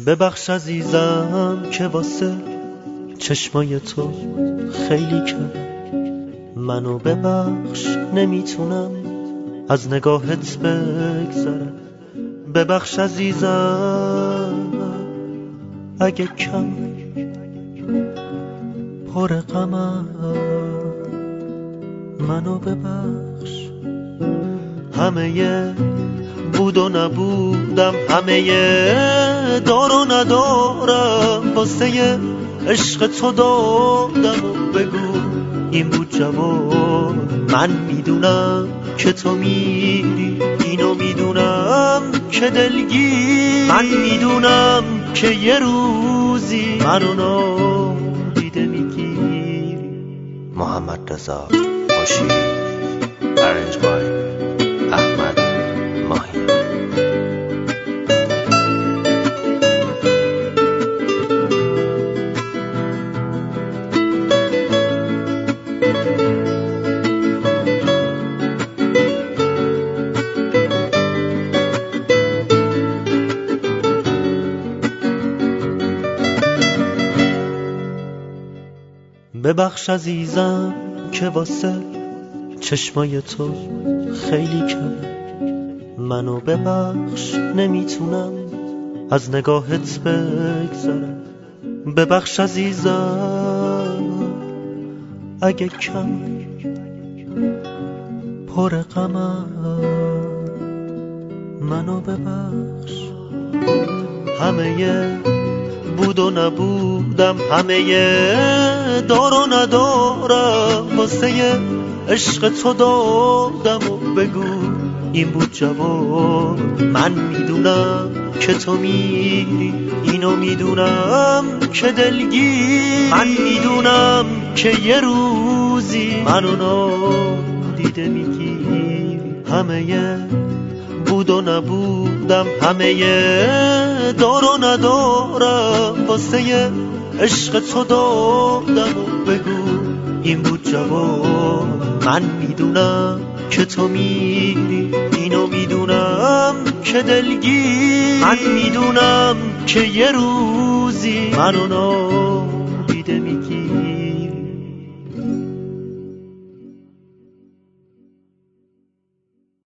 ببخش عزیزم که واسه چشمای تو خیلی کم. منو ببخش نمیتونم از نگاهت بگذرم. ببخش عزیزم اگه کم پر غمم. منو ببخش همه بود و نبودم، همه دار و ندارم، واسه عشق تو دادم و بگو این بود جواب. من میدونم که تو میری، اینو میدونم که دلگیر، من میدونم که یه روزی منو نادیده میگیری. محمد رضا مشیری، Arrange by احمد ماهی. ببخش عزیزم که واسه چشمای تو خیلی کم. منو ببخش نمیتونم از نگاهت بگذرم. ببخش عزیزم اگه کم پر غمم. منو ببخش همه بود و نبودم، همه دار و ندارم، واسه عشق تو دادم و بگو این بود جواب. من میدونم که تو میری، اینو میدونم که دلگیر، من میدونم که یه روزی منو نادیده میگیری. همه بود و نبودم، همه دار و ندارم، واسه عشق تو دادم و بگو این بود جواب. من میدونم که تو میری، اینو میدونم که دلگیر، من میدونم که یه روزی منو